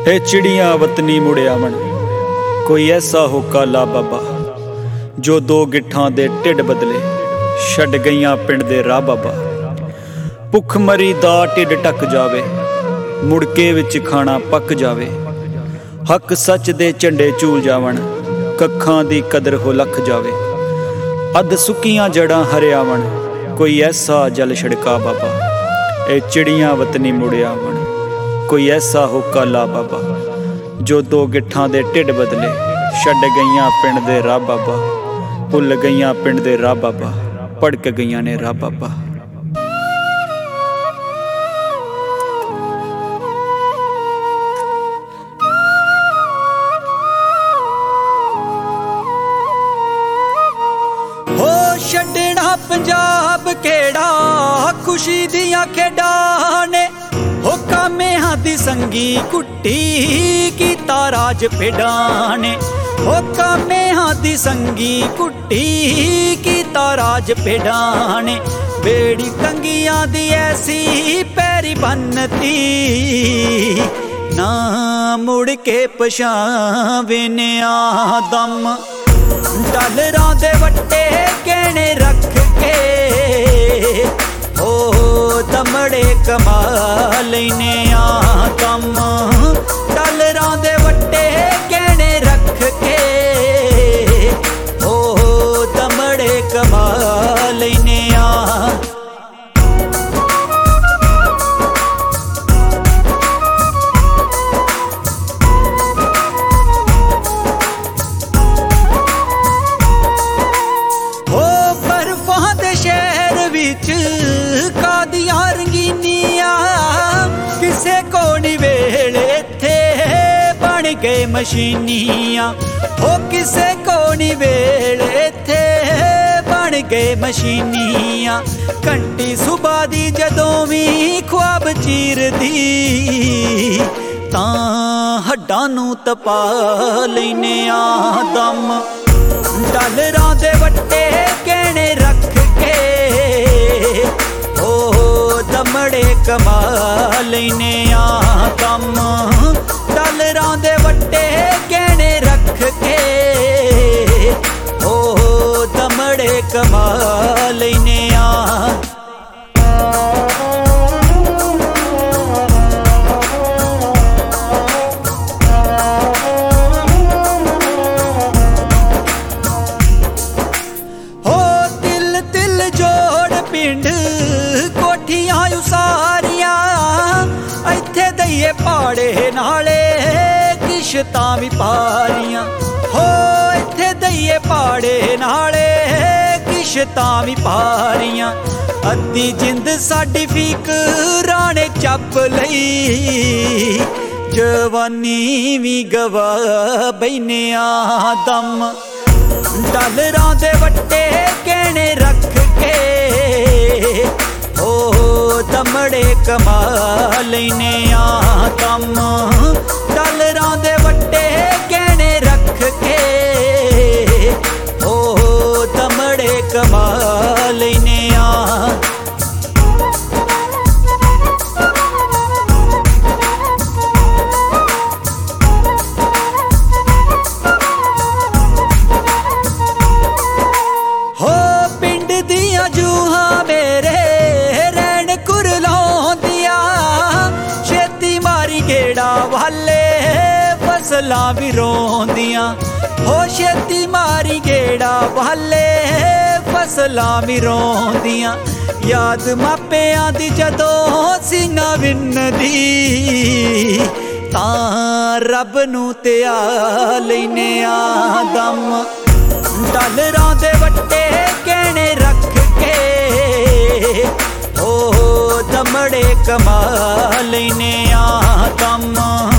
ए चिड़ियाँ वतनी मुड़ आवन, कोई ऐसा होका ला बाबा जो दो गिट्ठां दे ढिड बदले छड्ड गईयां पिंड दे राह बाबा। भुख मरी दा ढिड ढक जावे, मुड़के विच खाना पक जावे। हक सच दे झंडे झूल जावन, कखां दी कदर हो लख जावे। अध सुक्कियां जड़ां हरियावन, कोई ऐसा जल छिड़का बाबा। ए चिड़ियाँ वतनी मुड़ आवन, कोई ऐसा होका ला बाबा जो दो गिट्ठां दे ढिड बदले छड्ड गईयां पिंड दे राह बाबा। भुल गईयां पिंड दे राह बाबा, भड़क गईयां ने राह बाबा। हो छड्डना पंजाब केड़ा खुशी दियां खेडां ने। हो कामेहां दी संगी कुट्टी कीता राज भेडां ने। हो कामेहां दी संगी कुट्टी कीता राज भेडां ने। बेड़ी कंगियां दी ऐसी पैरी बनती, ना मुड़ के पछावे ने आदम। डॉलरां दे वट्टे गहने रख के ओ दमड़े कमा लैने आदम। डॉलरां दे वट्टे गहने रख के ओ दमड़े कमा लैने आ। कादियां रंगीनियां किसे को नहीं वेले थे बन गए मशीनियां। हो किसे को नहीं वेले थे बन गए मशीनियां। घंटी सुबह दी जदों भी ख्वाब चीरदी, तां हड्डां नूं तपा लैने आदम। डॉलरां दे वट्टे गहने रख के ओ दमड़े कमा लैने आदम। डॉलरां दे वट्टे गहने रख के ओ दमड़े कमा लैने आ। पाड़े नाले किश्तां भी पारियां। हो इत्थे दईए पाड़े नाले किश्तां भी पारियां। अद्धी जिंद साडी फिकरां ने चप लई, जवानी भी गवा बैने आदम। डॉलरां दे वट्टे गहने रख के ओ दमड़े कमा लैने आदम। डॉलरां दे वट्टे गहने रख के ओ दमड़े कमा लैने आ। हो पिंड दियां जूहां मेरे वाले फसलां भी रोंदियां। हो छेती मारी गेड़ा वाले फसलां भी रोंदियां। याद मापियां दी जदों सीना विन्नदी, तां रब नूं त्यां लैने आदम। डॉलरां दे वट्टे गहने रख के ओ दमड़े कमा लैने आदम।